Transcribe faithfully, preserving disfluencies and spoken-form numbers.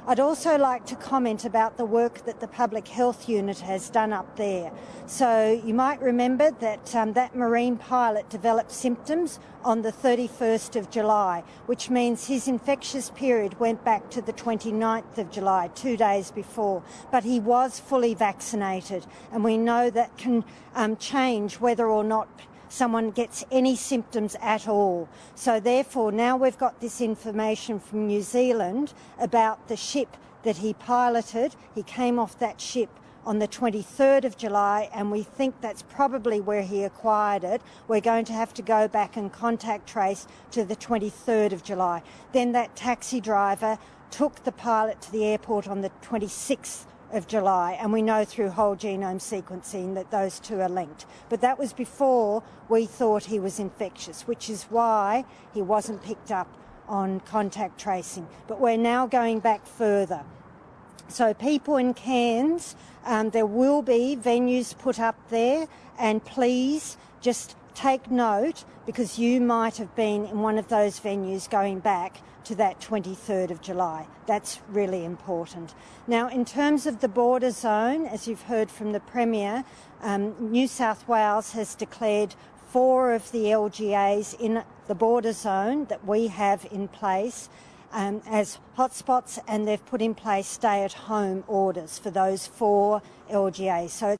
I'd also like to comment about the work that the Public Health Unit has done up there. So you might remember that um, that Marine pilot developed symptoms on the thirty-first of July, which means his infectious period went back to the twenty-ninth of July, two days before. But he was fully vaccinated, and we know that can um, change whether or not someone gets any symptoms at all. So therefore, now we've got this information from New Zealand about the ship that he piloted. He came off that ship on the twenty-third of July, and we think that's probably where he acquired it. We're going to have to go back and contact trace to the twenty-third of July. Then that taxi driver took the pilot to the airport on the twenty-sixth of July, and we know through whole genome sequencing that those two are linked. But that was before we thought he was infectious, which is why he wasn't picked up on contact tracing. But we're now going back further. So people in Cairns, um, there will be venues put up there, and please just take note, because you might have been in one of those venues going back to that twenty-third of July. That's really important. Now, in terms of the border zone, as you've heard from the Premier, um, New South Wales has declared four of the L G As in the border zone that we have in place um, as hotspots, and they've put in place stay-at-home orders for those four L G As. So